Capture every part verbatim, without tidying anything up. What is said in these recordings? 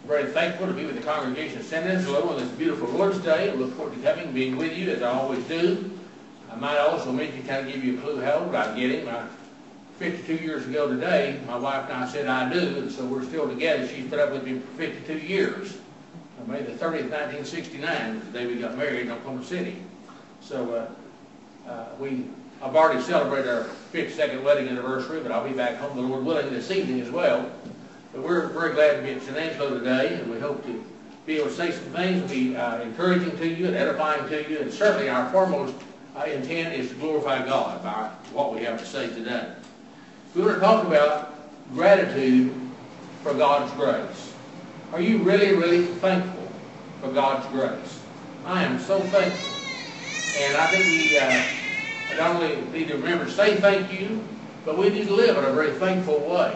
Very thankful to be with the congregation of San Angelo on this beautiful Lord's Day. I look forward to coming, being with you as I always do. I might also mention, kind of give you a clue how old I'm getting. I, fifty-two years ago today, my wife and I said I do, and so we're still together. She's put up with me for fifty-two years. On May the thirtieth, nineteen sixty-nine, was the day we got married in Oklahoma City. So uh, uh, we, I've already celebrated our fifty-second wedding anniversary, but I'll be back home, the Lord willing, this evening as well. But we're very glad to be at San Angelo today, and we hope to be able to say some things, be uh, encouraging to you and edifying to you, and certainly our foremost uh, intent is to glorify God by what we have to say today. We want to talk about gratitude for God's grace. Are you really, really thankful for God's grace? I am so thankful. And I think we uh, not only need to remember to say thank you, but we need to live in a very thankful way.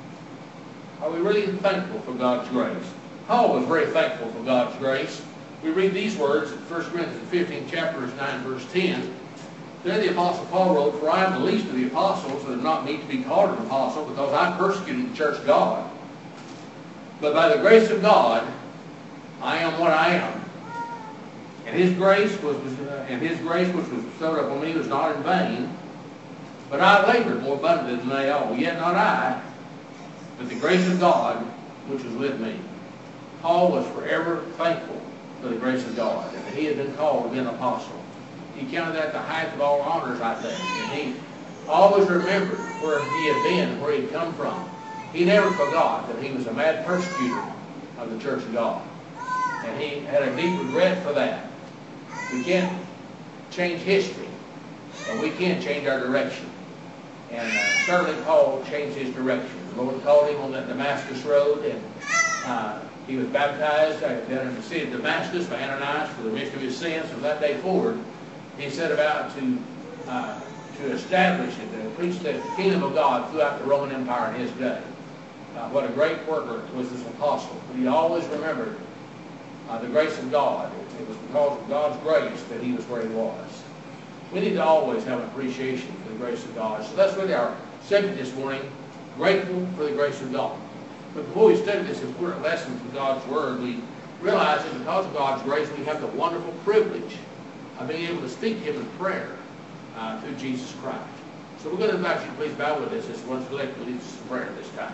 Are we really thankful for God's grace? Paul was very thankful for God's grace. We read these words in First Corinthians fifteenth chapter, nine, verse ten. There the Apostle Paul wrote, "For I am the least of the apostles, and am not meet to be called an apostle, because I persecuted the church of God. But by the grace of God, I am what I am. And His grace was, uh, and His grace which was bestowed upon me was not in vain. But I labored more abundantly than they all. Yet not I, but the grace of God which was with me." Paul was forever thankful for the grace of God, and that he had been called to be an apostle. He counted that the highest of all honors, I think. And he always remembered where he had been, where he had come from. He never forgot that he was a mad persecutor of the church of God. And he had a deep regret for that. We can't change history, but we can change our direction. And uh, certainly Paul changed his direction. The Lord called him on that Damascus road, and uh, he was baptized down in the city of Damascus by Ananias for the remission of his sins. From that day forward, he set about to uh, to establish and to preach the kingdom of God throughout the Roman Empire in his day. Uh, what a great worker was this apostle. But he always remembered uh, the grace of God. It was because of God's grace that he was where he was. We need to always have an appreciation for the grace of God. So that's really our subject this morning, grateful for the grace of God. But before we study this important lesson from God's Word, we realize that because of God's grace, we have the wonderful privilege of being able to speak to Him in prayer uh, through Jesus Christ. So we're going to invite you to please bow with us as one collectively leads us in prayer this time.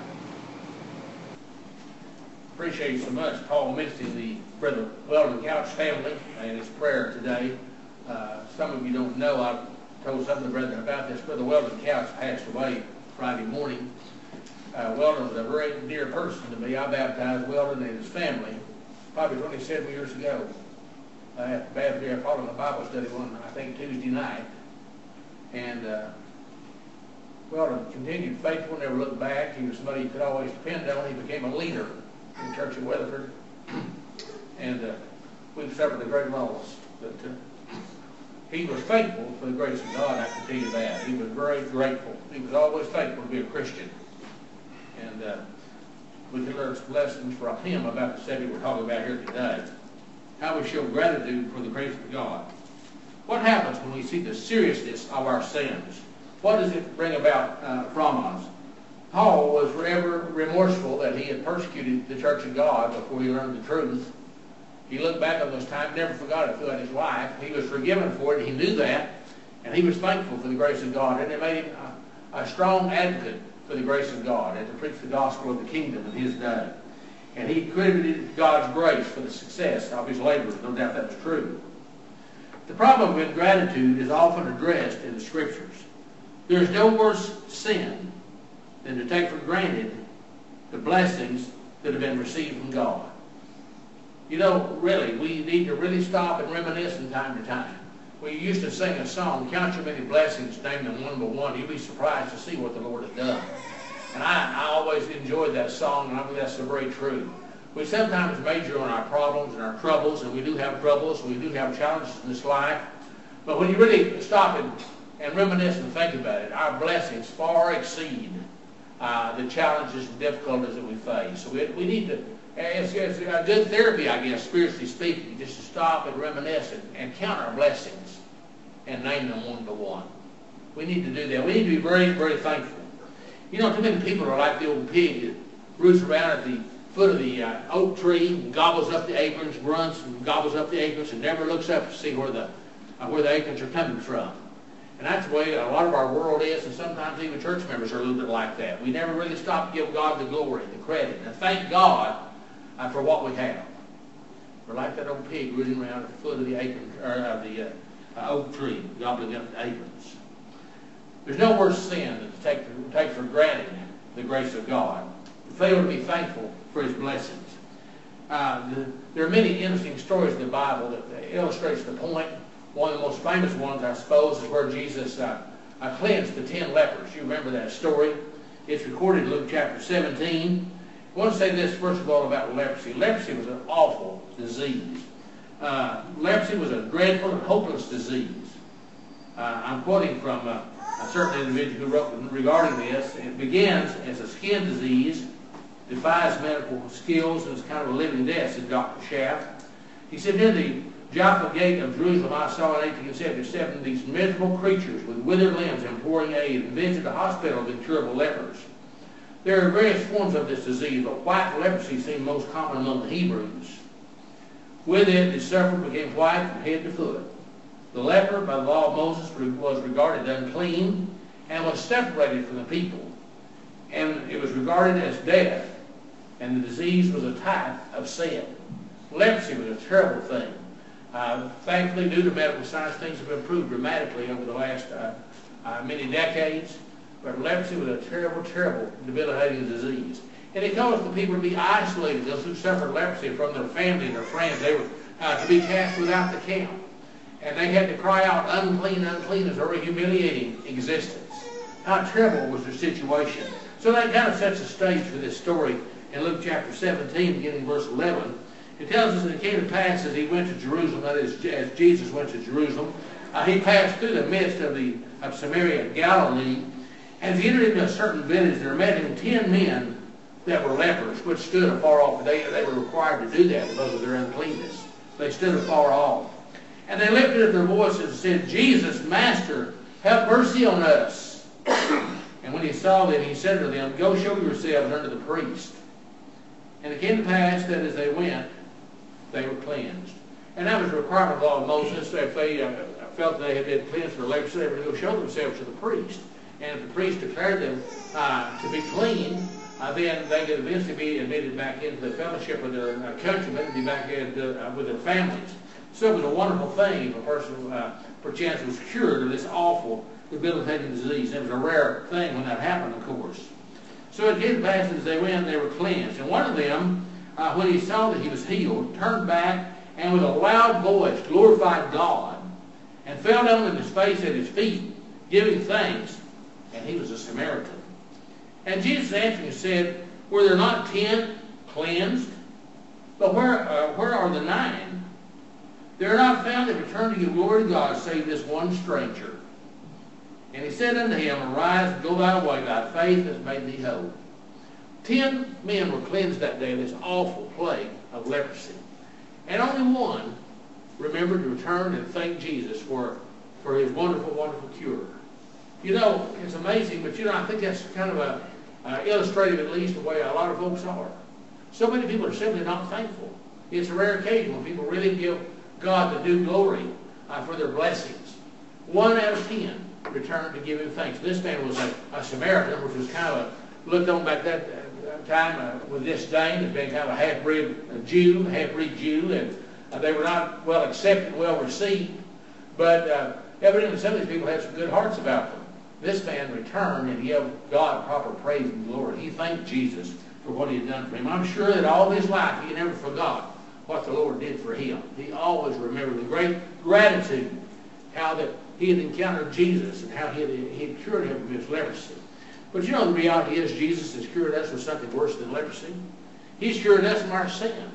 Appreciate you so much, Paul, mentioning the Brother Weldon Couch family and his prayer today. Uh, some of you don't know, I've told some of the brethren about this. Brother Weldon Couch passed away Friday morning. Uh, Weldon was a very dear person to me. I baptized Weldon and his family probably twenty-seven years ago. I had bad here following a Bible study one, I think, Tuesday night. And uh, Weldon continued faithful, never looked back. He was somebody you could always depend on. He became a leader in the church of Weatherford. And uh, we've suffered a great loss. But uh, he was faithful for the grace of God, I can tell you that. He was very grateful. He was always faithful to be a Christian. And uh, we can learn some lessons from him about the subject we're talking about here today. How we show gratitude for the grace of God. What happens when we see the seriousness of our sins? What does it bring about uh, from us? Paul was forever remorseful that he had persecuted the church of God before he learned the truth. He looked back on those times, never forgot it throughout his life. He was forgiven for it, he knew that, and he was thankful for the grace of God. And it made him a, a strong advocate for the grace of God and to preach the gospel of the kingdom in his day. And he credited God's grace for the success of his labors. No doubt that was true. The problem with gratitude is often addressed in the Scriptures. There is no worse sin than to take for granted the blessings that have been received from God. You know, really, we need to really stop and reminisce from time to time. We used to sing a song, "Count your many blessings, name them one by one. You'll be surprised to see what the Lord has done." And I, I always enjoyed that song, and I believe that's so very true. We sometimes major on our problems and our troubles, and we do have troubles, and we do have challenges in this life. But when you really stop and, and reminisce and think about it, our blessings far exceed uh, the challenges and difficulties that we face. So we, we need to, it's, it's a good therapy, I guess, spiritually speaking, just to stop and reminisce and, and count our blessings and name them one by one. We need to do that. We need to be very, very thankful. You know, too many people are like the old pig that roots around at the foot of the uh, oak tree and gobbles up the acorns, grunts and gobbles up the acorns, and never looks up to see where the uh, where the acorns are coming from. And that's the way a lot of our world is, and sometimes even church members are a little bit like that. We never really stop to give God the glory, the credit, and thank God uh, for what we have. We're like that old pig rooting around at the foot of the acorn, or of the uh, uh, oak tree, gobbling up the acorns. There's no worse sin than to take, to take for granted the grace of God, to fail to be thankful for His blessings. Uh, the, there are many interesting stories in the Bible that, that illustrates the point. One of the most famous ones, I suppose, is where Jesus uh, uh, cleansed the ten lepers. You remember that story? It's recorded in Luke chapter seventeen. I want to say this, first of all, about leprosy. Leprosy was an awful disease. Uh, leprosy was a dreadful and hopeless disease. Uh, I'm quoting from uh, a certain individual who wrote regarding this. It begins as a skin disease, defies medical skills, and is kind of a living death, said Doctor Schaff. He said, near the Jaffa gate of Jerusalem, I saw in eighteen seventy-seven these miserable creatures with withered limbs imploring aid, and visited a hospital of incurable lepers. There are various forms of this disease, but white leprosy seemed most common among the Hebrews. With it, the sufferer became white from head to foot. The leper, by the law of Moses, was regarded unclean and was separated from the people. And it was regarded as death, and the disease was a type of sin. Leprosy was a terrible thing. Uh, thankfully, due to medical science, things have improved dramatically over the last uh, uh, many decades. But leprosy was a terrible, terrible, debilitating disease. And it caused the people to be isolated. Those who suffered leprosy from their family and their friends, they were uh, to be cast without the camp. And they had to cry out, unclean, unclean, as a very humiliating existence. How terrible was their situation. So that kind of sets the stage for this story in Luke chapter seventeen, beginning verse eleven. It tells us that it came to pass as he went to Jerusalem, that is, as Jesus went to Jerusalem, uh, he passed through the midst of the of Samaria and Galilee. And as he entered into a certain village, there met him ten men that were lepers, which stood afar off. They, they were required to do that because of their uncleanness. They stood afar off. And they lifted up their voices and said, Jesus, Master, have mercy on us. And when he saw them, he said to them, go show yourselves unto the priest. And it came to pass that as they went, they were cleansed. And that was a requirement of the law of Moses. If they uh, felt they had been cleansed for leprosy, they were to go show themselves to the priest. And if the priest declared them uh, to be clean, uh, then they could eventually be admitted back into the fellowship with their uh, countrymen and be back in, uh, with their families. So it was a wonderful thing if a person, uh, perchance, was cured of this awful, debilitating disease. It was a rare thing when that happened, of course. So it came to pass as they went, they were cleansed. And one of them, uh, when he saw that he was healed, turned back and with a loud voice glorified God and fell down on his face at his feet, giving thanks. And he was a Samaritan. And Jesus answering said, were there not ten cleansed? But where, uh, where are the nine? They are not found that return to give glory to God, save this one stranger. And he said unto him, arise and go thy way, thy faith has made thee whole. Ten men were cleansed that day of this awful plague of leprosy. And only one remembered to return and thank Jesus for, for his wonderful, wonderful cure. You know, it's amazing, but you know, I think that's kind of a uh, illustrative, at least, the way a lot of folks are. So many people are simply not thankful. It's a rare occasion when people really give God the due glory uh, for their blessings. One out of ten returned to give him thanks. This man was a, a Samaritan, which was kind of a, looked on back that uh, time uh, with disdain as being kind of a half-breed uh, Jew, half-breed Jew, and uh, they were not well accepted, well received. But uh, evidently some of these people had some good hearts about them. This man returned and he gave God proper praise and glory. He thanked Jesus for what he had done for him. I'm sure that all his life he never forgot what the Lord did for him. He always remembered with great gratitude how that he had encountered Jesus and how he had, he had cured him of his leprosy. But you know the reality is Jesus has cured us of something worse than leprosy. He's cured us from our sin.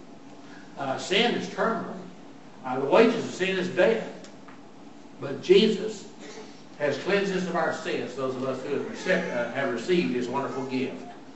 Uh, sin is terminal. Uh, the wages of sin is death. But Jesus has cleansed us of our sins, those of us who have, received, uh, have received his wonderful gift.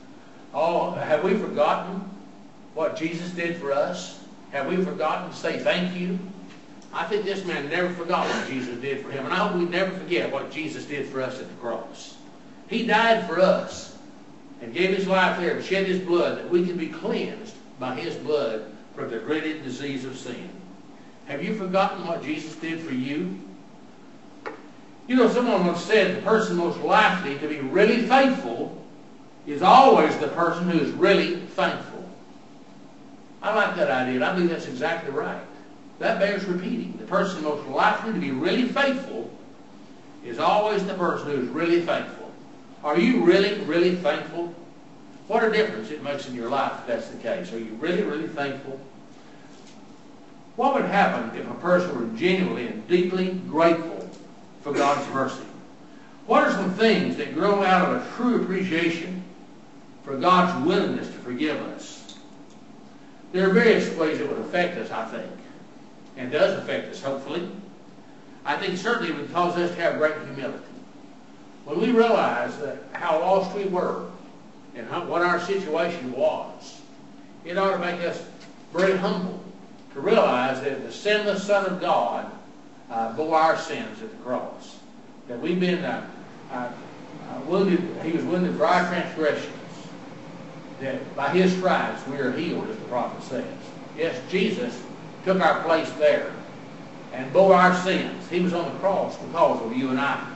Oh, have we forgotten what Jesus did for us? Have we forgotten to say thank you? I think this man never forgot what Jesus did for him. And I hope we never forget what Jesus did for us at the cross. He died for us and gave his life there and shed his blood that we could be cleansed by his blood from the dreaded disease of sin. Have you forgotten what Jesus did for you? You know, someone once said the person most likely to be really faithful is always the person who is really thankful. I like that idea. I believe that's exactly right. That bears repeating. The person most likely to be really faithful is always the person who is really thankful. Are you really, really thankful? What a difference it makes in your life if that's the case. Are you really, really thankful? What would happen if a person were genuinely and deeply grateful for God's mercy? What are some things that grow out of a true appreciation for God's willingness to forgive us? There are various ways it would affect us, I think, and does affect us, hopefully. I think certainly it would cause us to have great humility. When we realize that how lost we were and how, what our situation was, it ought to make us very humble to realize that the sinless Son of God uh, bore our sins at the cross. That we've been uh, uh, uh, wounded, he was wounded for our transgressions. That by his stripes we are healed, as the prophet says. Yes, Jesus took our place there and bore our sins. He was on the cross because of you and I.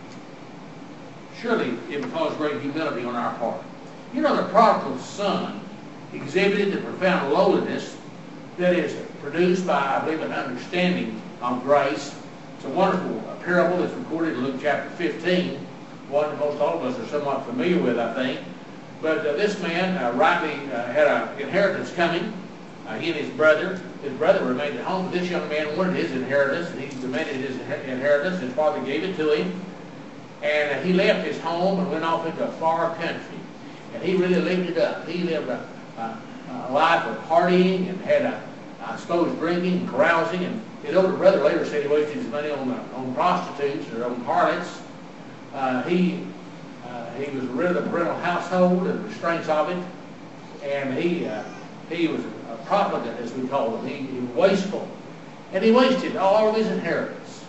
Surely it would cause great humility on our part. You know, the prodigal son exhibited the profound lowliness that is produced by, I believe, an understanding of grace. It's a wonderful parable that's recorded in Luke chapter fifteen, one that most all of us are somewhat familiar with, I think. But uh, this man uh, rightly uh, had an inheritance coming. Uh, he and his brother. His brother remained at home. This young man wanted his inheritance, and he demanded his inheritance. His father gave it to him. And uh, he left his home and went off into a far country. And he really lived it up. He lived a, a, a life of partying and had, a, I suppose, drinking and carousing. And his older brother later said he wasted his money on, uh, on prostitutes or on harlots. Uh, he, uh, he was rid of the parental household and the restraints of it. And he... Uh, He was a profligate, as we call him. He, he was wasteful. And he wasted all of his inheritance.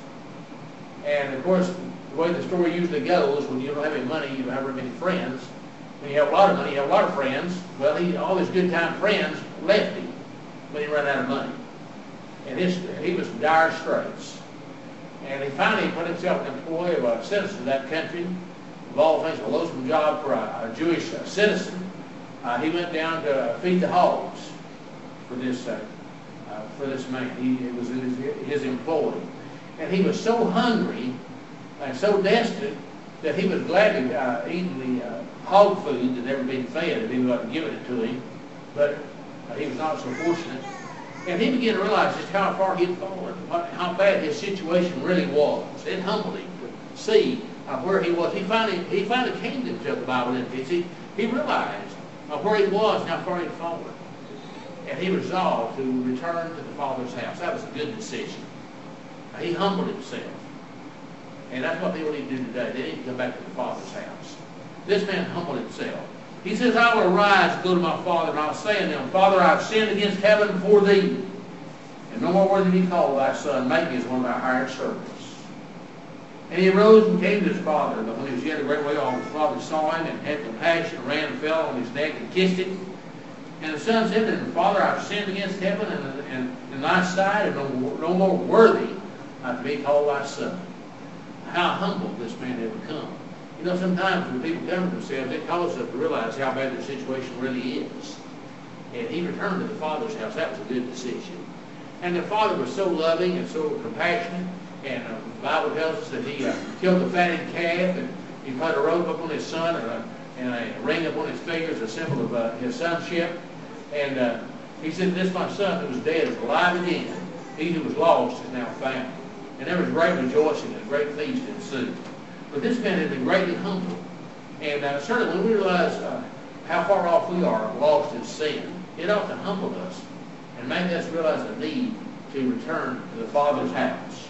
And, of course, the way the story usually goes, when you don't have any money, you don't have very many friends. When you have a lot of money, you have a lot of friends. Well, he, all his good-time friends left him when he ran out of money. And his, he was in dire straits. And he finally put himself in the employ of a citizen of that country. Of all things, a loathsome job for a, a Jewish uh, citizen. Uh, he went down to feed the hogs for this uh, uh, for this man. He it was his, his employee, and he was so hungry and so destitute that he was gladly uh, eating the uh, hog food that ever been fed if he wasn't giving it to him. But uh, he was not so fortunate, and he began to realize just how far he had fallen, how bad his situation really was. It humbled him to see uh, where he was. He finally he finally came to himself. The Bible indicates he he realized of where he was and how far he had fallen. And he resolved to return to the Father's house. That was a good decision. He humbled himself. And that's what people need to do today. They need to come back to the Father's house. This man humbled himself. He says, I will arise and go to my Father, and I'll say unto him, Father, I have sinned against heaven before thee, and no more worthy to be called thy son. Make me as one of thy hired servants. And he arose and came to his father. But when he was yet a great way off, his father saw him and had compassion, ran and fell on his neck and kissed him. And the son said to him, Father, I have sinned against heaven and, and in thy sight, and no, no more worthy uh, to be called thy son. How humble this man had become. You know, sometimes when people come to themselves, it causes them to realize how bad their situation really is. And he returned to the Father's house. That was a good decision. And the father was so loving and so compassionate. And uh, the Bible tells us that he uh, killed the fatted calf, and he put a robe upon his son and a, and a ring upon his finger as a symbol of uh, his sonship. And uh, he said, this my son who was dead is alive again. He who was lost is now found. And there was great rejoicing and a great feast ensued. But this man had been greatly humbled. And uh, certainly when we realize uh, how far off we are lost in sin, it ought to humble us and make us realize the need to return to the Father's house.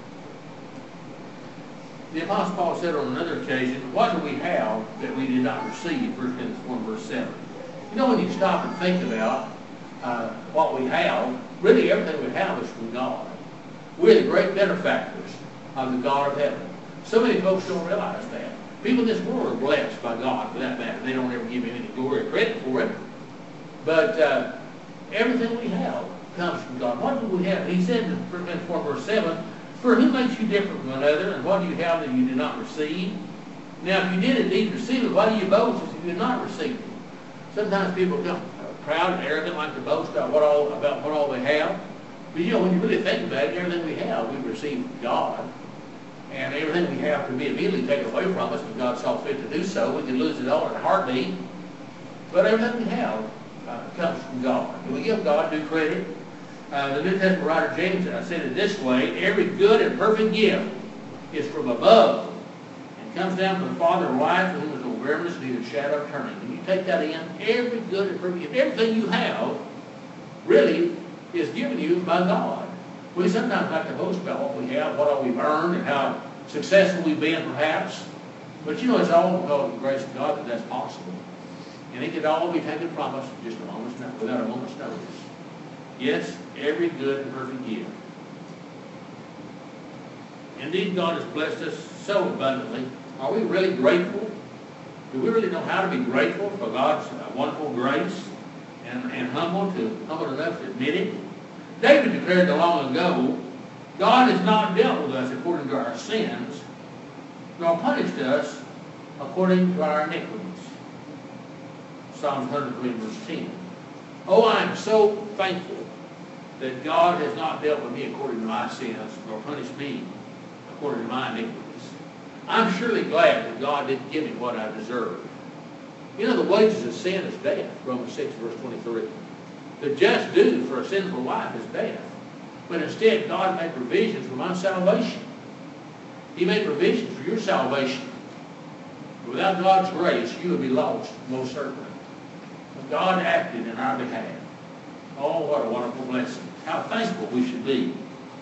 The Apostle Paul said on another occasion, what do we have that we did not receive? First Corinthians one verse seven. You know, when you stop and think about uh, what we have, really everything we have is from God. We're the great benefactors of the God of heaven. So many folks don't realize that. People in this world are blessed by God for that matter. They don't ever give him any glory or credit for it. But uh, everything we have comes from God. What do we have? He said in four verse seven, "For who makes you different from another, and what do you have that you did not receive? Now if you did indeed receive it, why do you boast if you did not receive it?" Sometimes people become proud and arrogant, like to boast about what all about what all they have. But you know, when you really think about it, everything we have, we've received from God. And everything we have can be immediately taken away from us when God saw fit to do so. We can lose it all in a heartbeat. But everything we have uh, comes from God. And we give God due credit. Uh, the New Testament writer James uh, said it this way: "Every good and perfect gift is from above, and comes down from the Father of life, from whom is no variableness, neither shadow of turning." When you take that in, every good and perfect gift, everything you have, really is given you by God. We sometimes like to boast about what we have, what all we've earned, and how successful we've been, perhaps. But you know, it's all because of the grace of God that that's possible. And it could all be taken from us just a moment's notice, without a moment's notice. Yes, every good and perfect gift. Indeed, God has blessed us so abundantly. Are we really grateful? Do we really know how to be grateful for God's wonderful grace and, and humble to humble enough to admit it? David declared long ago, "God has not dealt with us according to our sins, nor punished us according to our iniquities." Psalms one hundred three, verse ten. Oh, I am so thankful that God has not dealt with me according to my sins, nor punished me according to my iniquities. I'm surely glad that God didn't give me what I deserved. You know, the wages of sin is death, Romans six, verse twenty-three. The just due for a sinful life is death. But instead, God made provisions for my salvation. He made provisions for your salvation. Without God's grace, you would be lost, most certainly. But God acted in our behalf. Oh, what a wonderful blessing. How thankful we should be.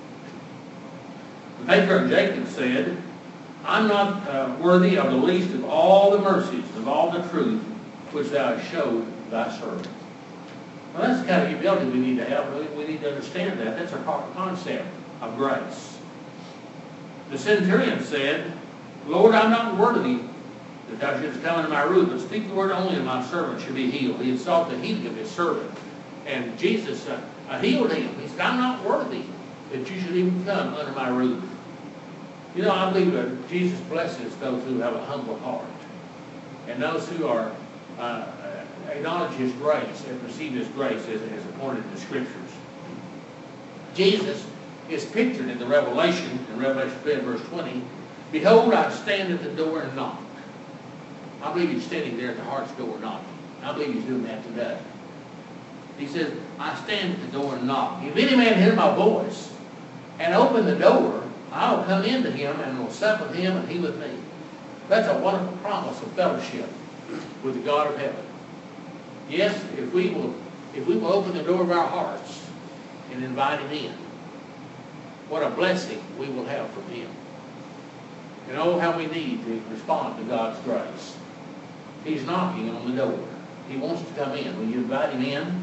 The patriarch Jacob said, "I'm not uh, worthy of the least of all the mercies, of all the truth, which thou hast showed thy servant." Well, that's the kind of humility we need to have. We need to understand that. That's a proper concept of grace. The centurion said, "Lord, I'm not worthy that thou shouldst come into my roof, but speak the word only, and my servant shall be healed." He had sought the healing of his servant. And Jesus uh, uh, healed him. He said, "I'm not worthy that you should even come under my roof." You know, I believe that Jesus blesses those who have a humble heart, and those who are uh, acknowledge His grace and receive His grace as, as appointed in the Scriptures. Jesus is pictured in the Revelation, in Revelation three and verse twenty. "Behold, I stand at the door and knock." I believe He's standing there at the heart's door knocking. I believe He's doing that today. He says, "I stand at the door and knock. If any man hear my voice and open the door, I will come into him and will sup with him and he with me." That's a wonderful promise of fellowship with the God of heaven. Yes, if we will, if we will open the door of our hearts and invite Him in, what a blessing we will have from Him. And oh, how we need to respond to God's grace. He's knocking on the door. He wants to come in. Will you invite Him in?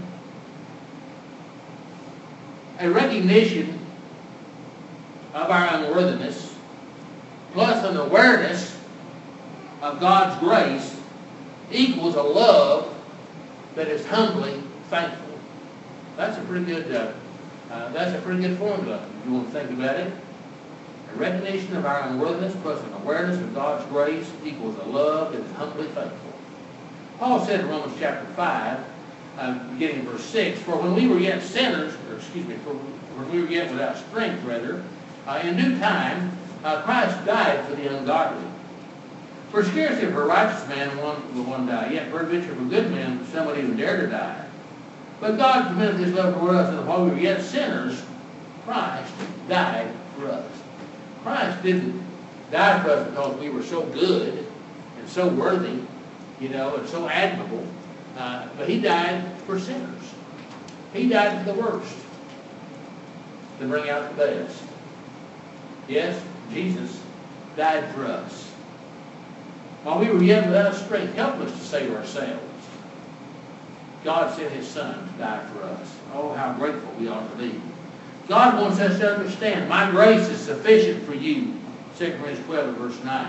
A recognition of our unworthiness, plus an awareness of God's grace, equals a love that is humbly thankful. That's a pretty good. Uh, uh, that's a pretty good formula if you want to think about it. A recognition of our unworthiness plus an awareness of God's grace equals a love that is humbly thankful. Paul said in Romans chapter five, uh, beginning in verse six, "For when we were yet sinners, or excuse me, for when we were yet without strength, rather, uh, in due time, uh, Christ died for the ungodly. For scarcely for a righteous man one will one die, yet peradventure for a good man some would even dare to die. But God commended His love toward us, that while we were yet sinners, Christ died for us." Christ didn't die for us because we were so good and so worthy, you know, and so admirable. Uh, but He died for sinners. He died for the worst to bring out the best. Yes, Jesus died for us. While we were yet without strength, helpless to save ourselves, God sent His Son to die for us. Oh, how grateful we ought to be. God wants us to understand, my grace is sufficient for you. Second Corinthians twelve and verse nine.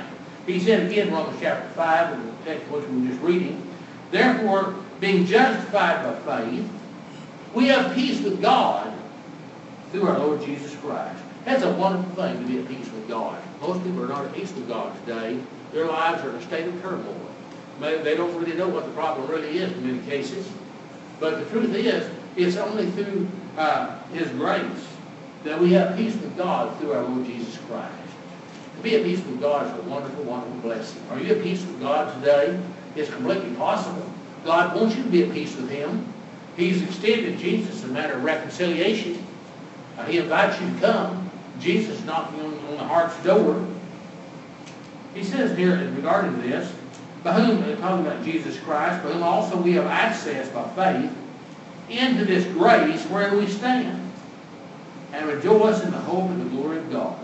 He said again in Romans chapter five, in the text which we were just reading, therefore, being justified by faith, we have peace with God through our Lord Jesus Christ. That's a wonderful thing, to be at peace with God. Most people are not at peace with God today. Their lives are in a state of turmoil. Maybe they don't really know what the problem really is in many cases. But the truth is, it's only through uh, His grace that we have peace with God through our Lord Jesus Christ. To be at peace with God is a wonderful, wonderful blessing. Are you at peace with God today? It's completely possible. God wants you to be at peace with Him. He's extended Jesus a matter of reconciliation. Uh, he invites you to come. Jesus knocking on, on the heart's door. He says here regarding this, by whom, talking about Jesus Christ, by whom also we have access by faith into this grace wherein we stand, and rejoice in the hope of the glory of God.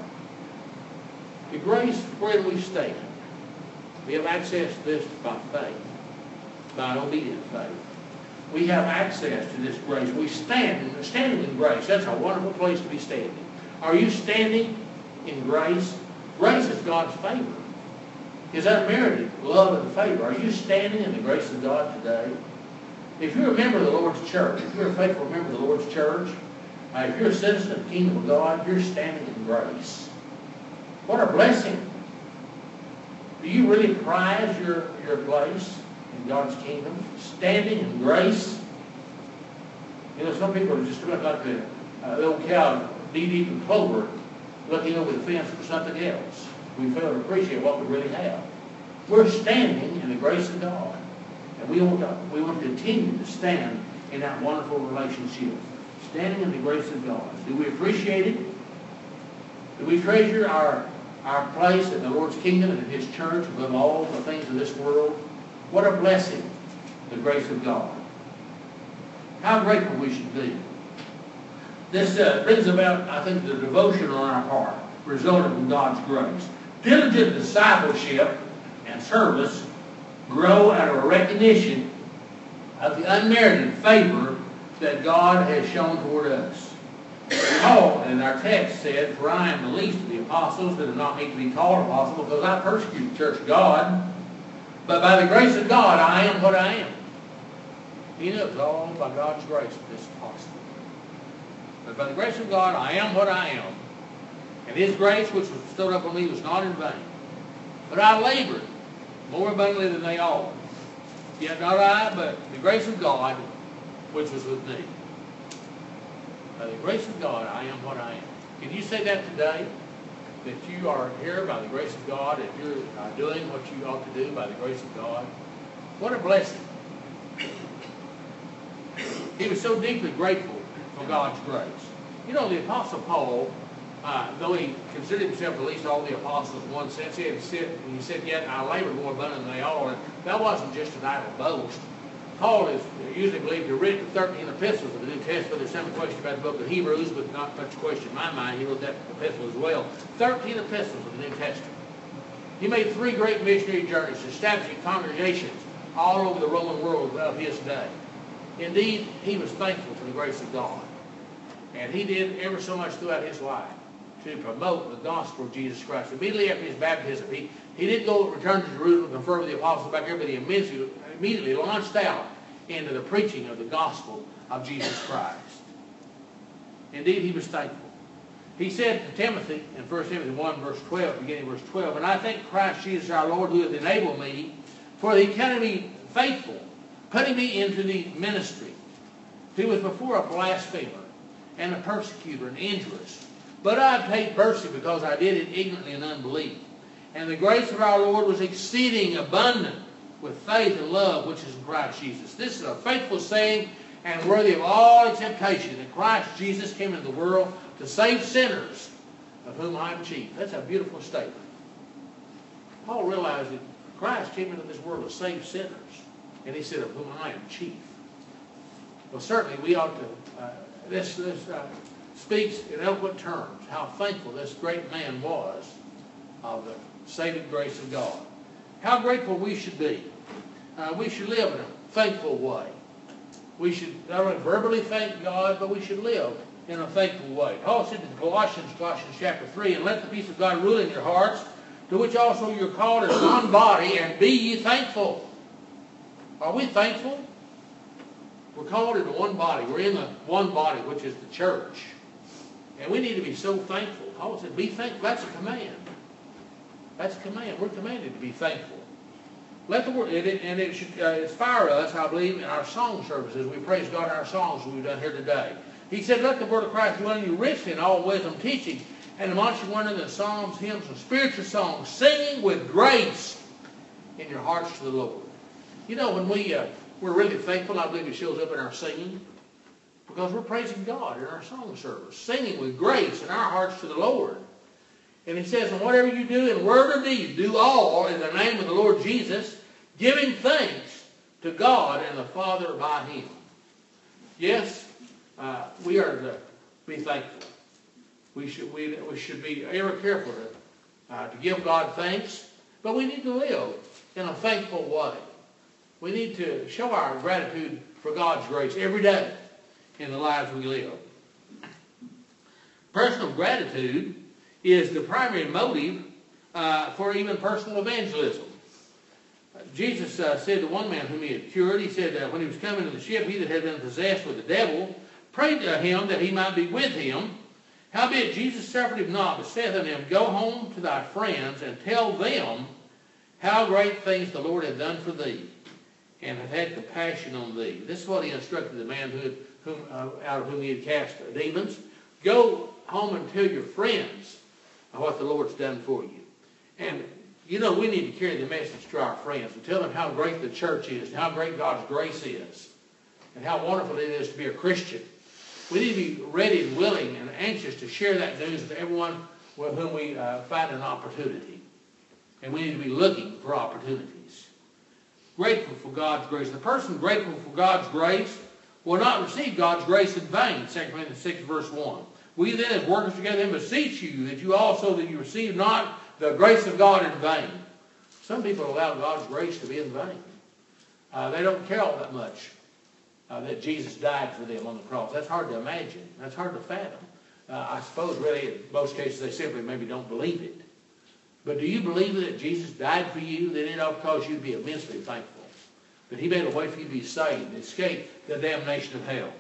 The grace wherein we stand. We have access to this by faith, by obedient faith. We have access to this grace. We stand, and standing in grace. That's a wonderful place to be standing. Are you standing in grace? Grace is God's favor. His unmerited love and favor. Are you standing in the grace of God today? If you're a member of the Lord's church, if you're a faithful member of the Lord's church, uh, if you're a citizen of the kingdom of God, you're standing in grace. What a blessing. Do you really prize your, your place in God's kingdom? Standing in grace? You know, some people are just about like the, uh, the old cow knee-deep in clover, looking over the fence for something else. We fail to appreciate what we really have. We're standing in the grace of God. And we want to, we want to continue to stand in that wonderful relationship. Standing in the grace of God. Do we appreciate it? Do we treasure our, our place in the Lord's kingdom and in His church above all the things of this world? What a blessing, the grace of God. How grateful we should be. This uh, brings about, I think, the devotion on our part, resulting from God's grace. Diligent discipleship and service grow out of a recognition of the unmerited favor that God has shown toward us. Paul, in our text, said, for I am the least of the apostles, that do not need to be called apostle, because I persecute the church of God. But by the grace of God, I am what I am. He knew it was all by God's grace that this is possible. But by the grace of God, I am what I am. And His grace, which was bestowed upon me, was not in vain. But I labored more abundantly than they all. Yet not I, but the grace of God, which was with me. By the grace of God, I am what I am. Can you say that today? That you are here by the grace of God, that you're uh, doing what you ought to do by the grace of God? What a blessing. He was so deeply grateful for God's grace. You know, the Apostle Paul, uh, though he considered himself the least of all the apostles in one sense, he, had said, he said, yet I labor more abundantly than they all. And that wasn't just an idle boast. Paul is usually believed to have written thirteen epistles of the New Testament. There's some question about the book of Hebrews, but not much question in my mind. He wrote that epistle as well. thirteen epistles of the New Testament. He made three great missionary journeys, establishing congregations all over the Roman world of his day. Indeed, he was thankful for the grace of God. And he did ever so much throughout his life to promote the gospel of Jesus Christ. Immediately after his baptism, he, he didn't go return to Jerusalem and confer with the apostles back there, but he immediately, immediately launched out into the preaching of the gospel of Jesus Christ. Indeed, he was thankful. He said to Timothy in First Timothy one, verse twelve, beginning verse twelve, and I thank Christ Jesus our Lord, who hath enabled me, for he counted me faithful, putting me into the ministry, who was before a blasphemer, and a persecutor, and injurious. But I obtained mercy, because I did it ignorantly and unbelief. And the grace of our Lord was exceeding abundant with faith and love, which is in Christ Jesus. This is a faithful saying, and worthy of all acceptation, that Christ Jesus came into the world to save sinners, of whom I am chief. That's a beautiful statement. Paul realized that Christ came into this world to save sinners, and he said, of whom I am chief. Well, certainly we ought to, uh, this, this uh, speaks in eloquent terms how thankful this great man was of the saving grace of God. How grateful we should be. Uh, we should live in a thankful way. We should not only verbally thank God, but we should live in a thankful way. Paul said to the Colossians, Colossians chapter three, and let the peace of God rule in your hearts, to which also you're called as one body, and be ye thankful. Are we thankful? We're called into one body. We're in the one body, which is the church. And we need to be so thankful. Paul said, be thankful. That's a command. That's a command. We're commanded to be thankful. Let the word, and it, and it should uh, inspire us, I believe, in our song services. We praise God in our songs we've done here today. He said, let the word of Christ dwell in you richly in all wisdom, teaching, and admonishing one another in psalms, hymns, and spiritual songs, singing with grace in your hearts to the Lord. You know, when we, uh, we're really thankful, I believe it shows up in our singing, because we're praising God in our song service, singing with grace in our hearts to the Lord. And he says, and whatever you do in word or deed, do all in the name of the Lord Jesus, giving thanks to God and the Father by him. Yes, uh, we are to be thankful. We should, we, we should be ever careful to, uh, to give God thanks, but we need to live in a thankful way. We need to show our gratitude for God's grace every day in the lives we live. Personal gratitude is the primary motive uh, for even personal evangelism. Uh, Jesus uh, said to one man whom he had cured, he said uh, when he was coming to the ship, he that had been possessed with the devil prayed to him that he might be with him. Howbeit Jesus suffered him not, but saith unto him, go home to thy friends, and tell them how great things the Lord hath done for thee, and hath had compassion on thee. This is what he instructed the man who had, whom, uh, out of whom he had cast demons. Go home and tell your friends what the Lord's done for you. And, you know, we need to carry the message to our friends and tell them how great the church is, and how great God's grace is, and how wonderful it is to be a Christian. We need to be ready and willing and anxious to share that news with everyone with whom we uh, find an opportunity. And we need to be looking for opportunities. Grateful for God's grace. The person grateful for God's grace will not receive God's grace in vain. Second Corinthians six, verse one. We then, as workers together, beseech you that you also that you receive not the grace of God in vain. Some people allow God's grace to be in vain. Uh, they don't care all that much uh, that Jesus died for them on the cross. That's hard to imagine. That's hard to fathom. Uh, I suppose really in most cases they simply maybe don't believe it. But do you believe that Jesus died for you? Then it ought to cause you to be immensely thankful that he made a way for you to be saved and escape the damnation of hell.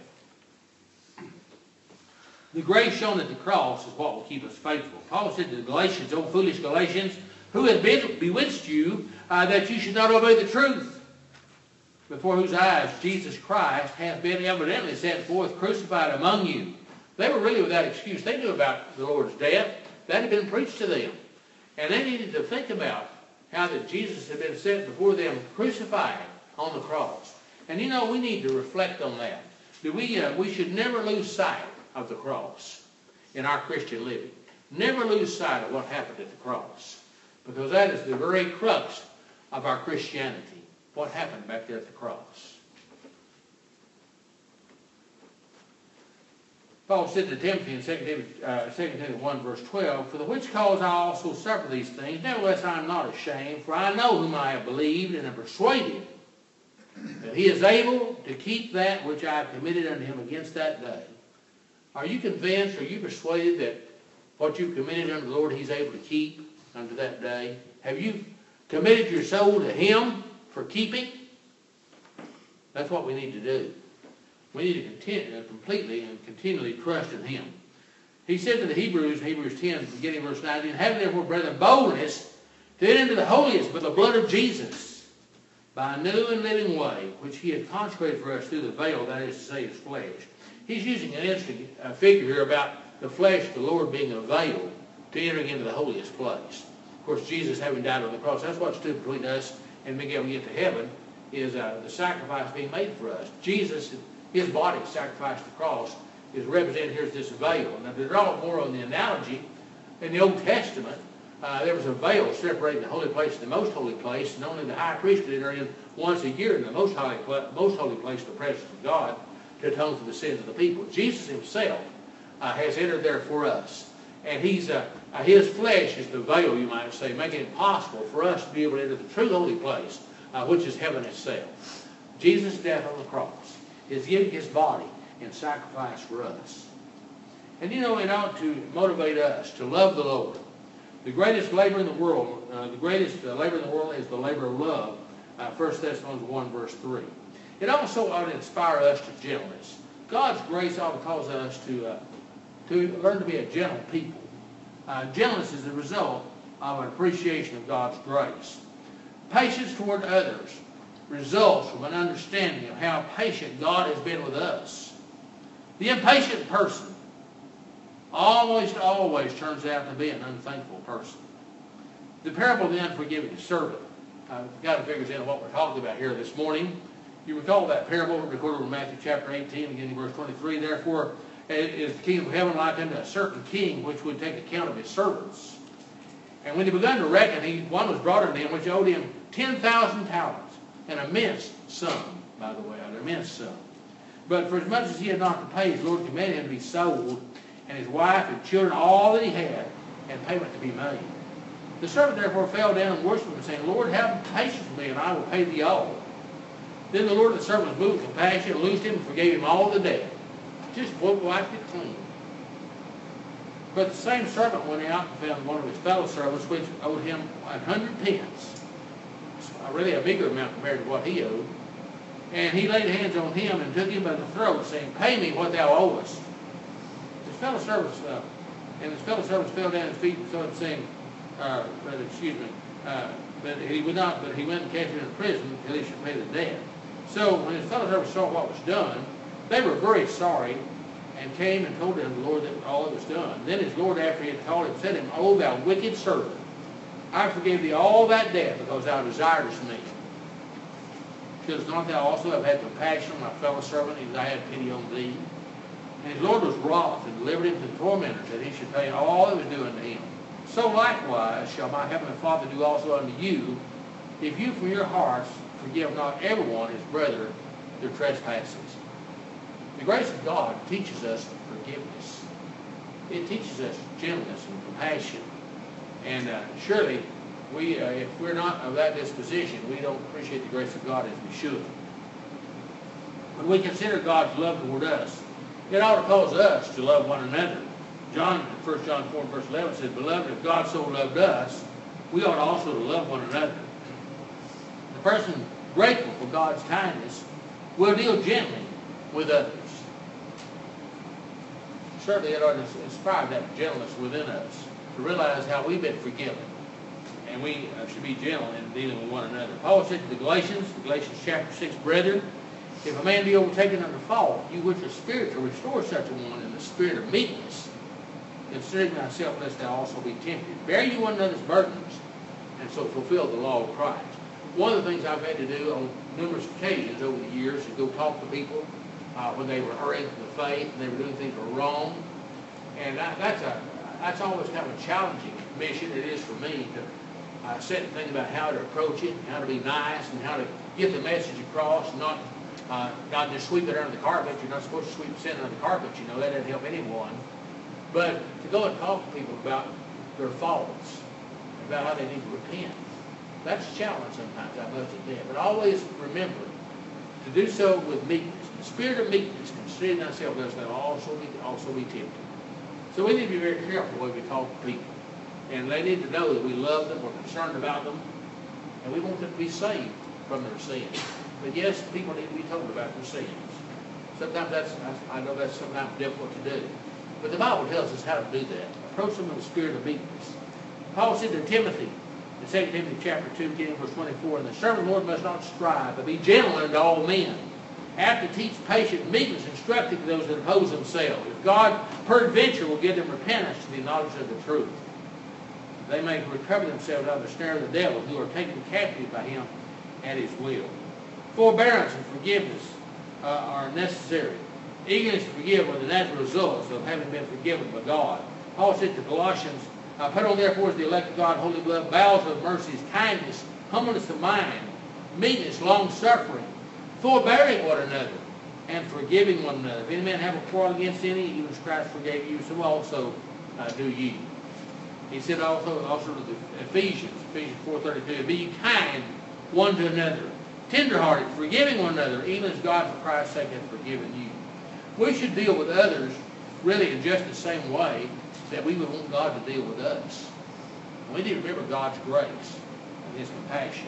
The grace shown at the cross is what will keep us faithful. Paul said to the Galatians, O foolish Galatians, who hath bewitched you uh, that you should not obey the truth, before whose eyes Jesus Christ hath been evidently set forth crucified among you. They were really without excuse. They knew about the Lord's death. That had been preached to them. And they needed to think about how that Jesus had been set before them crucified on the cross. And you know, we need to reflect on that. Do we, uh, we should never lose sight of the cross in our Christian living. Never lose sight of what happened at the cross, because that is the very crux of our Christianity, what happened back there at the cross. Paul said to Timothy in Second Timothy one, verse twelve, for the which cause I also suffer these things, nevertheless I am not ashamed, for I know whom I have believed, and am persuaded that he is able to keep that which I have committed unto him against that day. Are you convinced, are you persuaded that what you've committed unto the Lord he's able to keep unto that day? Have you committed your soul to him for keeping? That's what we need to do. We need to continue, uh, completely and continually trust in him. He said to the Hebrews, Hebrews ten, beginning verse nineteen, having therefore, brethren, boldness to enter into the holiest by the blood of Jesus, by a new and living way, which he had consecrated for us through the veil, that is to say, his flesh. He's using an interesting uh, figure here about the flesh of the Lord being a veil to entering into the holiest place. Of course, Jesus having died on the cross, that's what stood between us and being able to get to heaven, is uh, the sacrifice being made for us. Jesus, his body sacrificed at the cross, is represented here as this veil. Now, to draw more on the analogy, in the Old Testament, uh, there was a veil separating the holy place and the most holy place, and only the high priest could enter in once a year in the most holy, most holy place, the presence of God, to atone for the sins of the people. Jesus himself uh, has entered there for us. And he's uh, uh, his flesh is the veil, you might say, making it possible for us to be able to enter the true holy place, uh, which is heaven itself. Jesus' death on the cross is giving his body in sacrifice for us. And you know, it ought to motivate us to love the Lord, The greatest labor in the world, uh, the greatest uh, labor in the world is the labor of love. Uh, First Thessalonians one, verse three. It also ought to inspire us to gentleness. God's grace ought to cause us to, uh, to learn to be a gentle people. Uh, gentleness is the result of an appreciation of God's grace. Patience toward others results from an understanding of how patient God has been with us. The impatient person almost always turns out to be an unthankful person. The parable of the unforgiving servant uh, kind of figures into what we're talking about here this morning. You recall that parable recorded in Matthew chapter eighteen, beginning verse twenty-three. Therefore is the kingdom of heaven like unto a certain king which would take account of his servants. And when he began to reckon, he, one was brought unto him which owed him ten thousand talents, an immense sum, by the way, an immense sum. But for as much as he had not to pay, his Lord commanded him to be sold, and his wife and children, all that he had, and payment to be made. The servant therefore fell down and worshipped him, saying, Lord, have patience with me, and I will pay thee all. Then the Lord of the servant was moved with compassion, and loosed him, and forgave him all the debt. Just wiped it clean. But the same servant went out and found one of his fellow servants, which owed him a hundred pence. Really a bigger amount compared to what he owed. And he laid hands on him and took him by the throat, saying, Pay me what thou owest. His fellow servants, uh, and his fellow servants fell down at his feet and started saying, uh, rather, excuse me, uh, but he would not, but he went and cast him into prison until he should pay the debt. So when his fellow servants saw what was done, they were very sorry, and came and told him the Lord that all that was done. Then his Lord, after he had called him, said to him, O thou wicked servant, I forgave thee all that debt, because thou desiredest me. Shouldst not thou also have had compassion on my fellow servant, as I had pity on thee? And his Lord was wroth, and delivered him to the tormentors, that he should pay all that was due unto him. So likewise shall my heavenly Father do also unto you, if you from your hearts forgive not everyone his brother their trespasses. The grace of God teaches us forgiveness. It teaches us gentleness and compassion. And uh, surely, we, uh, if we're not of that disposition, we don't appreciate the grace of God as we should. When we consider God's love toward us, it ought to cause us to love one another. John, First John four, verse eleven says, Beloved, if God so loved us, we ought also to love one another. The person grateful for God's kindness will deal gently with others. Certainly it ought to inspire that gentleness within us, to realize how we've been forgiven. And we uh, should be gentle in dealing with one another. Paul said to the Galatians, Galatians chapter six, Brethren, if a man be overtaken under fault, you which are spiritual, restore such a one in the spirit of meekness, considering thyself lest thou also be tempted. Bear you one another's burdens, and so fulfill the law of Christ. One of the things I've had to do on numerous occasions over the years is go talk to people uh, when they were hurrying to the faith and they were doing things that were wrong. And that, that's a that's always kind of a challenging mission. It is for me to uh, sit and think about how to approach it, and how to be nice, and how to get the message across, and not uh, not just sweep it under the carpet. You're not supposed to sweep sin under the carpet. You know that doesn't help anyone. But to go and talk to people about their faults, about how they need to repent. That's a challenge sometimes, I must admit. But always remember to do so with meekness. The spirit of meekness, considering thyself, lest thou also be, also be tempted. So we need to be very careful when we talk to people. And they need to know that we love them, we're concerned about them, and we want them to be saved from their sins. But yes, people need to be told about their sins. Sometimes that's, I know that's sometimes difficult to do. But the Bible tells us how to do that. Approach them in the spirit of meekness. Paul said to Timothy, in Second Timothy chapter two, beginning verse twenty-four, And the servant of the Lord must not strive, but be gentle unto all men, apt to teach patient meekness, instructing to those that oppose themselves. If God peradventure will give them repentance to the knowledge of the truth, they may recover themselves out of the snare of the devil, who are taken captive by him at his will. Forbearance and forgiveness uh, are necessary. Eagerness to forgive are the natural results of having been forgiven by God. Paul said to Colossians, uh, Put on therefore as the elect of God, holy blood, bowels of mercies, kindness, humbleness of mind, meekness, long-suffering, forbearing one another, and forgiving one another. If any man have a quarrel against any, even as Christ forgave you, so also uh, do ye. He said also, also to the Ephesians, Ephesians four thirty-two, Be ye kind one to another, tenderhearted, forgiving one another, even as God for Christ's sake hath forgiven you. We should deal with others really in just the same way that we would want God to deal with us. And we need to remember God's grace and His compassion.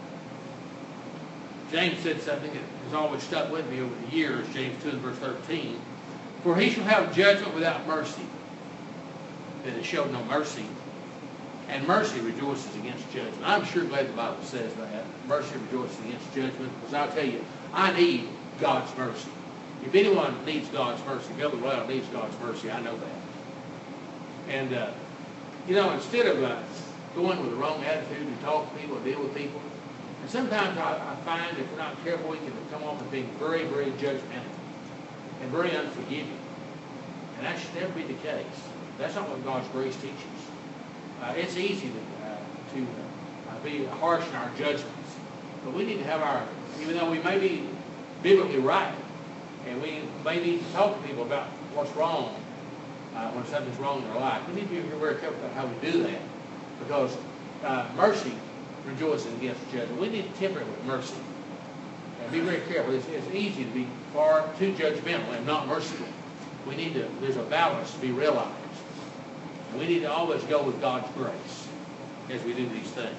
James said something that has always stuck with me over the years, James two and verse thirteen. For he shall have judgment without mercy, that it showed no mercy. And mercy rejoices against judgment. I'm sure glad the Bible says that. Mercy rejoices against judgment. Because I'll tell you, I need God's mercy. If anyone needs God's mercy, Billy Well needs God's mercy. I know that. And, uh, you know, instead of uh, going with the wrong attitude and talk to people and deal with people, and sometimes I, I find if we're not careful, we can come off as being very, very judgmental and very unforgiving. And that should never be the case. That's not what God's grace teaches. Uh, it's easy to, uh, to uh, be harsh in our judgments. But we need to have our, even though we may be biblically right, and we may need to talk to people about what's wrong uh, when something's wrong in their life, we need to be very careful about how we do that. Because uh, mercy rejoices against judgment. We need to temper it with mercy. And be very careful. It's, it's easy to be far too judgmental and not merciful. We need to, there's a balance to be realized. And we need to always go with God's grace as we do these things.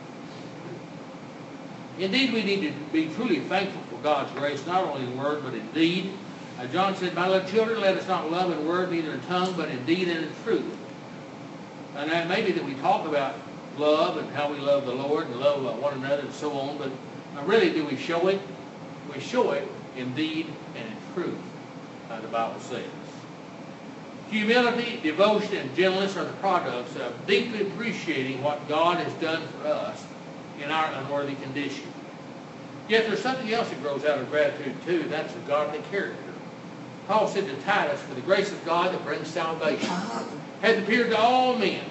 Indeed, we need to be truly thankful for God's grace, not only in word, but in deed. Uh, John said, my little children, let us not love in word, neither in tongue, but in deed and in truth. And that may be that we talk about love and how we love the Lord and love uh, one another and so on, but uh, really, do we show it? We show it in deed and in truth, uh, the Bible says. Humility, devotion, and gentleness are the products of deeply appreciating what God has done for us in our unworthy condition. Yet there's something else that grows out of gratitude too, and that's a godly character. Paul said to Titus, for the grace of God that brings salvation hath appeared to all men.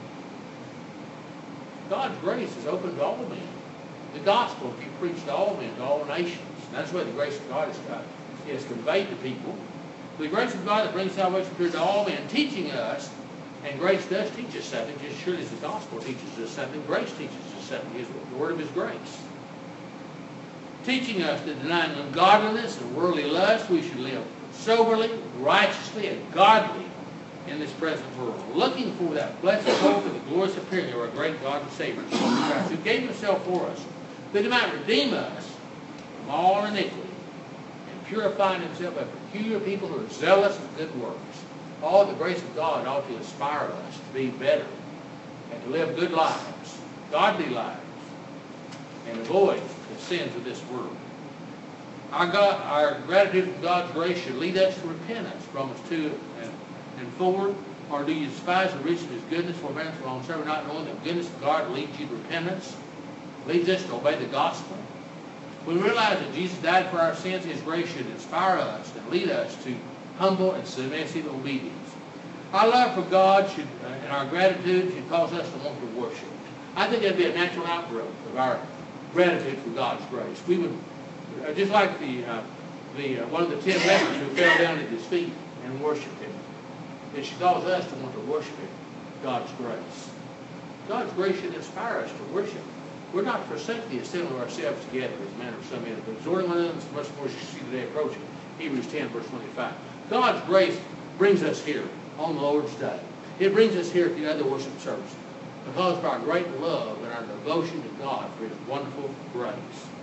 God's grace is open to all men. The gospel can be preached to all men, to all nations. And that's where the grace of God is, uh, is conveyed to people. The grace of God that brings salvation appeared to all men, teaching us, and grace does teach us something, just surely as the gospel teaches us something, grace teaches us something, His, the word of His grace. Teaching us that denying ungodliness and worldly lust, we should live soberly, righteously, and godly in this present world, looking for that blessed hope of the glorious appearing of our great God and Savior, Jesus Christ, who gave Himself for us, that He might redeem us from all iniquity, and purifying Himself a peculiar people who are zealous of good works. All the grace of God ought to inspire us to be better and to live good lives, godly lives, and avoid the sins of this world. Our, God, our gratitude for God's grace should lead us to repentance, Romans two and, and four. Or do you despise the riches of His goodness, forbearance, and long-suffering, not knowing that the goodness of God leads you to repentance, leads us to obey the gospel? When we realize that Jesus died for our sins, His grace should inspire us and lead us to humble and submissive obedience. Our love for God should, uh, and our gratitude should cause us to want to worship. I think that would be a natural outgrowth of our gratitude for God's grace. We would, uh, just like the, uh, the uh, one of the ten lepers who fell down at His feet and worshipped Him, it should cause us to want to worship Him, God's grace. God's grace should inspire us to worship. We're not to forsake the assembling of ourselves together as manner of some men, but exhorting one another, much more as you see the day approaching. Hebrews ten, verse twenty-five. God's grace brings us here on the Lord's Day. It brings us here at the other worship service because of our great love and our devotion to God for His wonderful grace.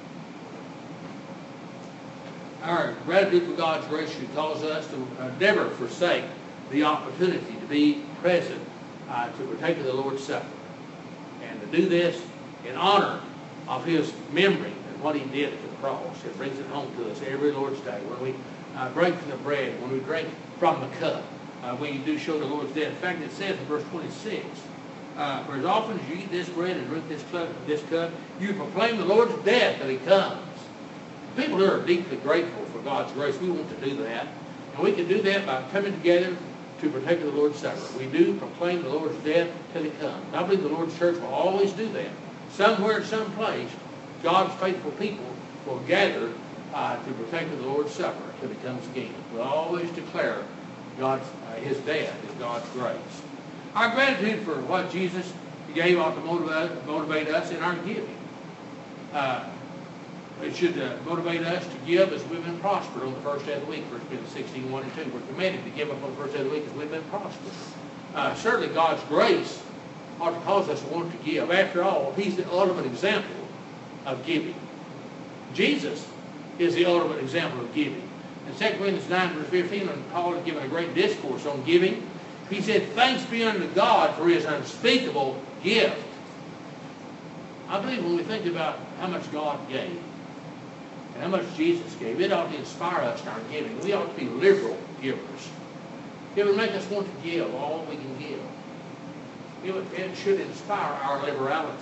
Our gratitude for God's grace should cause us to uh, never forsake the opportunity to be present uh, to partake of the Lord's Supper, and to do this in honor of His memory and what He did at the cross. It brings it home to us every Lord's Day. When we uh, break from the bread, when we drink from the cup, uh, we do show the Lord's death. In fact, it says in verse twenty-six, uh, for as often as you eat this bread and drink this cup, this cup, you proclaim the Lord's death till He comes. People who are deeply grateful for God's grace, we want to do that. And we can do that by coming together to partake of the Lord's Supper. We do proclaim the Lord's death till He comes. I believe the Lord's church will always do that. Somewhere, someplace, God's faithful people will gather uh, to partake of the Lord's Supper until He comes again. We'll always declare God's, uh, His death is God's grace. Our gratitude for what Jesus gave ought to motivate, motivate us in our giving. Uh, it should uh, motivate us to give as we've been prospered on the first day of the week. First Peter sixteen, one and two. We're commanded to give up on the first day of the week as we've been prospered. Uh, certainly God's grace ought to cause us to want to give. After all, He's the ultimate example of giving. Jesus is the ultimate example of giving. In Second Corinthians nine, verse fifteen, when Paul had given a great discourse on giving, he said, "Thanks be unto God for His unspeakable gift." I believe when we think about how much God gave and how much Jesus gave, it ought to inspire us in our giving. We ought to be liberal givers. It would make us want to give all we can give. It, would, it should inspire our liberality.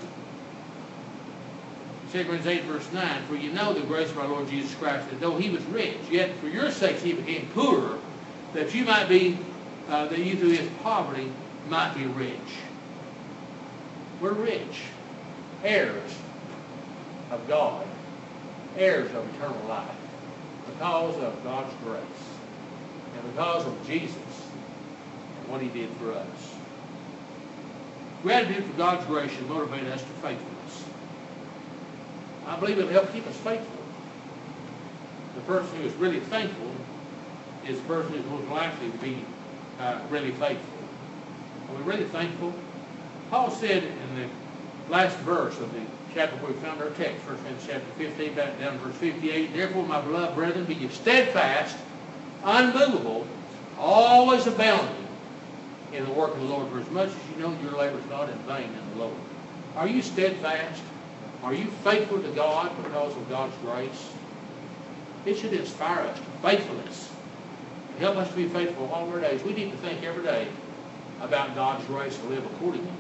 Second Corinthians eight, verse nine, "For you know the grace of our Lord Jesus Christ, that though He was rich, yet for your sakes He became poor, that you might be, uh, that you through His poverty might be rich." We're rich, heirs of God, heirs of eternal life, because of God's grace, and because of Jesus and what He did for us. Gratitude for God's grace should motivate us to faithfulness. I believe it'll help keep us faithful. The person who is really thankful is the person who's most likely to be uh, really faithful. Are we really thankful? Paul said in the last verse of the chapter where we found our text, First Corinthians chapter fifteen, back down to verse fifty-eight, "Therefore, my beloved brethren, be ye steadfast, unmovable, always abounding in the work of the Lord, for as much as you know your labor is not in vain in the Lord." Are you steadfast? Are you faithful to God because of God's grace? It should inspire us to faithfulness. To help us to be faithful all our days. We need to think every day about God's grace and live accordingly.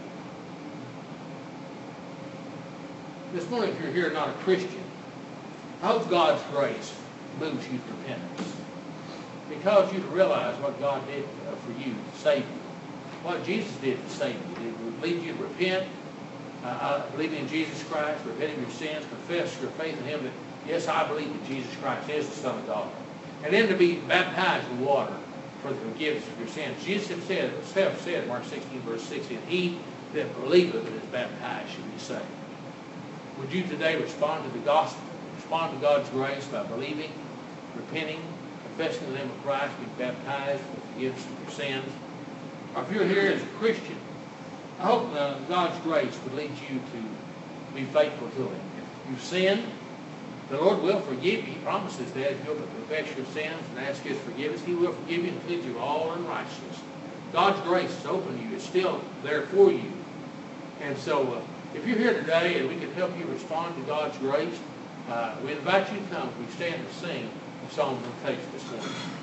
This morning, if you're here not a Christian, I hope God's grace moves you to repentance. Because you realize what God did for you to save you. What Jesus did to save you. It would lead you to repent, uh, believing in Jesus Christ, repenting of your sins, confess your faith in Him, that yes, I believe that Jesus Christ is the Son of God. And then to be baptized in water for the forgiveness of your sins. Jesus himself said in Mark sixteen, verse sixteen, "He that believeth and is baptized shall be saved." Would you today respond to the gospel, respond to God's grace by believing, repenting, confessing the name of Christ, being baptized for the forgiveness of your sins? Or if you're here as a Christian, I hope uh, God's grace would lead you to be faithful to Him. If you've sinned, the Lord will forgive you. He promises that if you'll confess your sins and ask His forgiveness, He will forgive you and cleanse you of all unrighteousness. God's grace is open to you. It's still there for you. And so, uh, if you're here today and we can help you respond to God's grace, uh, we invite you to come. We stand and sing the song of invitation this morning.